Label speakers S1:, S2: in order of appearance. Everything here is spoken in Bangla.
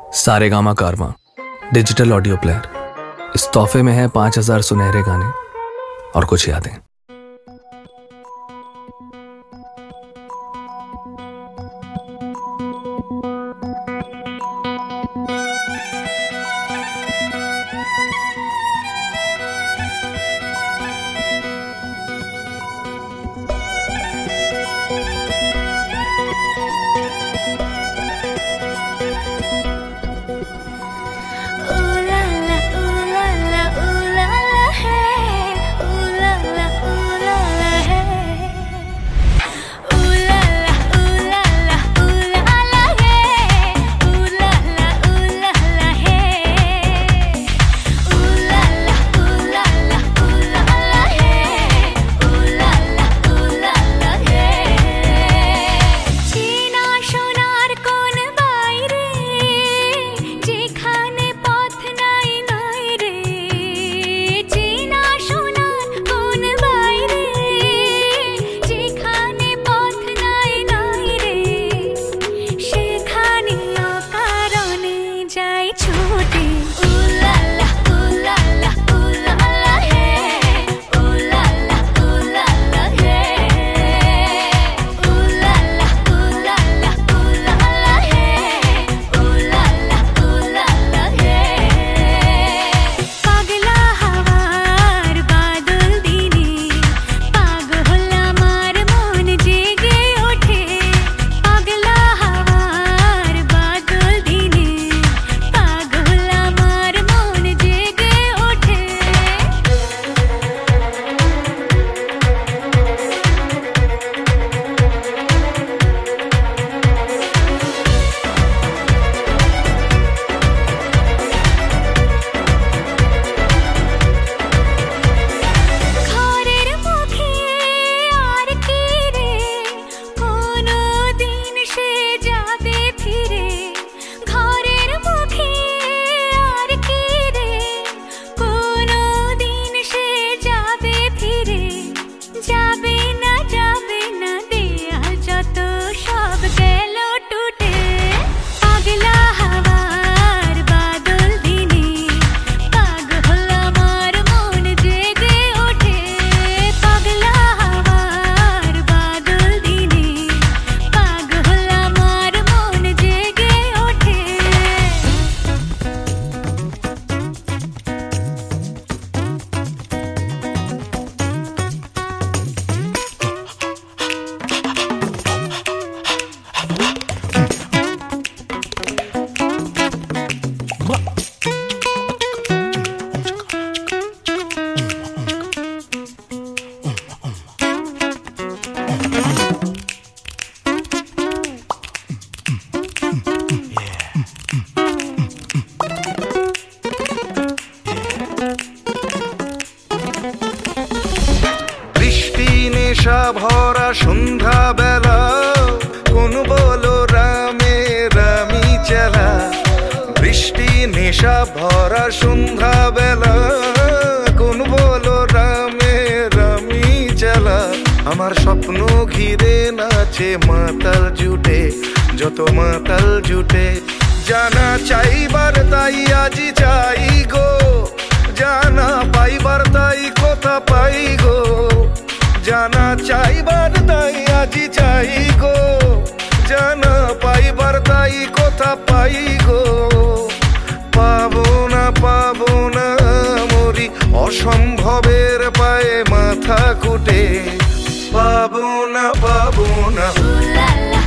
S1: सारेगामा कारवां डिजिटल ऑडियो प्लेयर। इस तोहफे में है 5000 सुनहरे गाने और कुछ यादें।
S2: ভরা সন্ধ্যা বেলা কোন বলো রামে রামি চেলা। বৃষ্টি নেশা ভরা সন্ধ্যা বেলা কোন বলো রামে রামি চেলা। আমার স্বপ্ন ঘিরে নাচে মাতাল জুটে, যত মাতাল জুটে। জানা চাইবার তাই আজি চাই গো, জানা পাইবার তাই কথা পাই গো। জানা চাইবার তাই আজি চাই গো, জানা পাইবার তাই কথা পাই গো। পাবো না মরি অসম্ভবের পায়ে মাথা কুটে। পাবো না